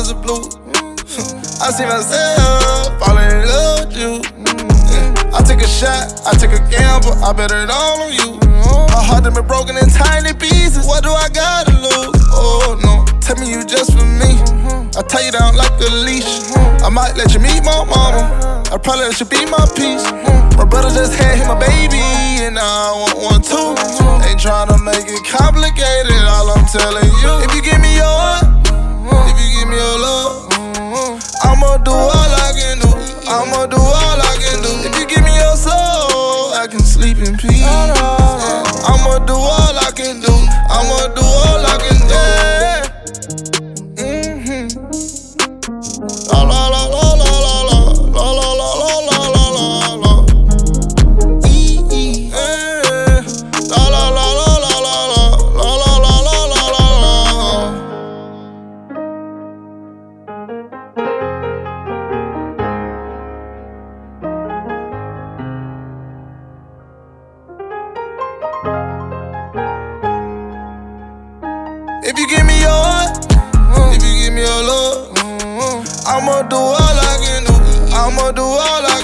waters of blue. I see myself falling in love with you. I take a shot, I take a gamble, I bet it all on you. My heart done been broken in tiny pieces. What do I gotta lose? Oh no, tell me you just for me. I tie you down like a leash. I might let you meet my mama. I probably let you be my piece. My brother just had him a baby, and now I want one too. Ain't tryna make it complicated, all I'm telling you. If you give me your heart, if you give me your love, I'ma do all I can do. I'ma do all I can do. If you give me your soul, I can sleep in peace. I'ma do all I can do. I'ma do all I can do. La la la la la la la la la la la la la la. La la la la la la la la la la la la. If you give me your heart, if you give me your love, I'ma do all I can do. I'ma do all I